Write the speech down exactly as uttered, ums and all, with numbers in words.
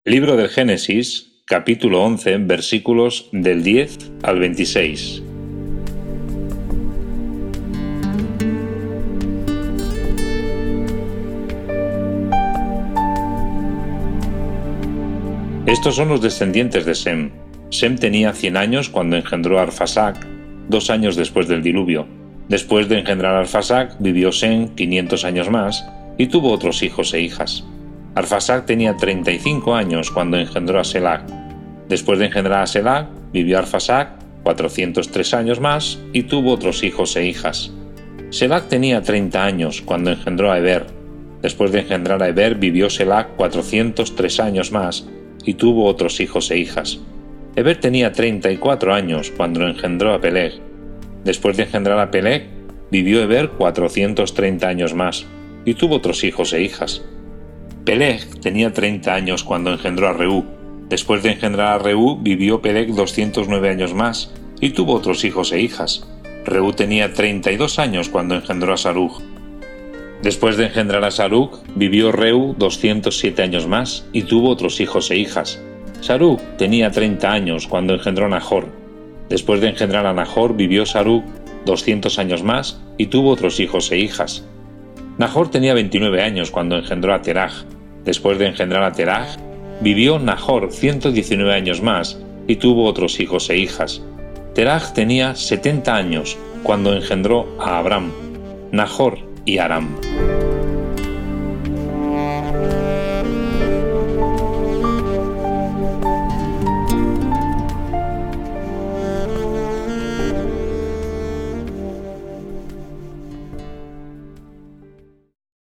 Libro del Génesis, capítulo once, versículos del diez al veintiséis. Estos son los descendientes de Sem. Sem tenía cien años cuando engendró a Arfaxad, dos años después del diluvio. Después de engendrar a Arfaxad, vivió Sem quinientos años más y tuvo otros hijos e hijas. Arfaxad tenía treinta y cinco años cuando engendró a Selag. Después de engendrar a Selag, vivió Arfaxad cuatrocientos tres años más y tuvo otros hijos e hijas. Selag tenía treinta años cuando engendró a Eber. Después de engendrar a Eber, vivió Selag cuatrocientos tres años más y tuvo otros hijos e hijas. Eber tenía treinta y cuatro años cuando engendró a Peleg. Después de engendrar a Peleg, vivió Eber cuatrocientos treinta años más y tuvo otros hijos e hijas. Peleg tenía treinta años cuando engendró a Reú. Después de engendrar a Reú, vivió Peleg doscientos nueve años más y tuvo otros hijos e hijas. Reú tenía treinta y dos años cuando engendró a Sarug. Después de engendrar a Sarug, vivió Reú doscientos siete años más y tuvo otros hijos e hijas. Sarug tenía treinta años cuando engendró a Nahor. Después de engendrar a Nahor, vivió Sarug doscientos años más y tuvo otros hijos e hijas. Nahor tenía veintinueve años cuando engendró a Teraj. Después de engendrar a Teraj, vivió Nahor ciento diecinueve años más y tuvo otros hijos e hijas. Teraj tenía setenta años cuando engendró a Abram, Nahor y Aram.